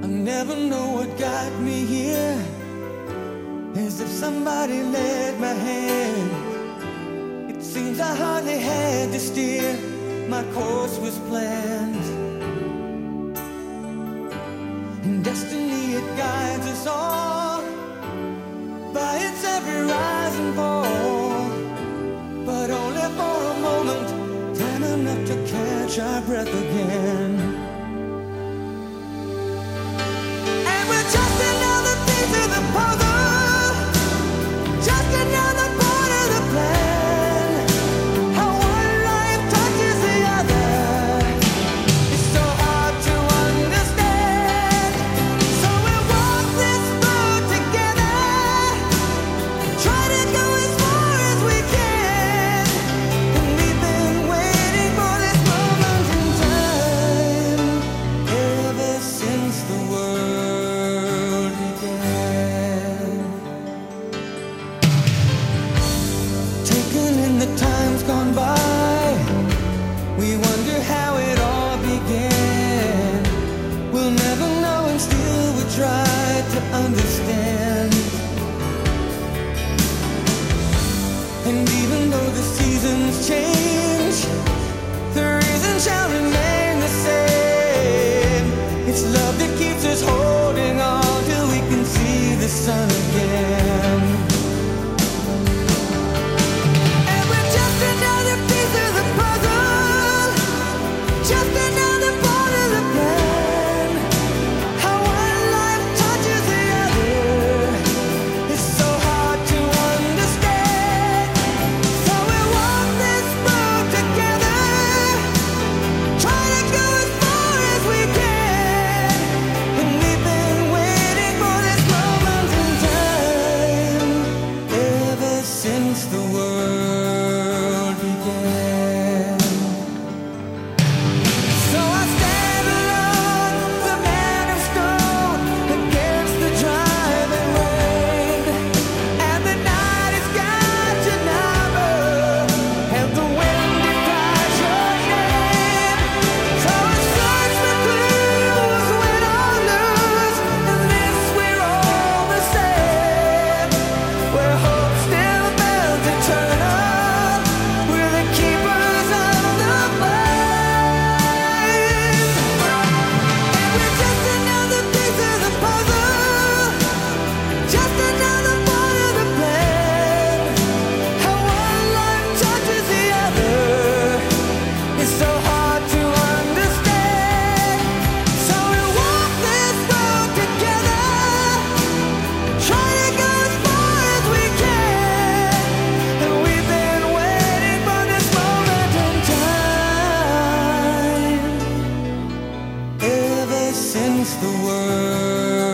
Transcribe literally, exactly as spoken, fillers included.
never know what got me here. As if somebody led my hand. It seems I hardly had to steer. My course was planned. And destiny, it guides us all by its every rise and fall. But only for a moment, time enough to catch our breath again. And we're just another piece of the puzzle, just another part of the plan. How one life touches the other is so hard to understand. So we walk this road together, try to go as far as we can. And we've been waiting for this moment in time ever since the world began. Taken in the times gone by, we wonder how it all began. We'll never know, and still we try to understand. And even though the seasons change, the reason shall remain the same. It's love that keeps us holding on till we can see the sun again. And we're just another piece of the puzzle, just another part of the plan. How one life touches the other is so hard to understand. So we walk this road together, try to go as far as we can. And we've been waiting for this moment in time ever since the world began. So I stand alone, the man of stone, against the driving rain. And the night has got to number, and the wind decries your name. So I search for clues, win or lose. In this we're all the same. Where hope still builds eternal, we're the keepers of the flame. And we're just another piece of the puzzle, just another part of the plan. How one life touches the other is so hard to understand. So we walk this road together, try to go as far as we can. And we've been waiting for this moment in time ever since the world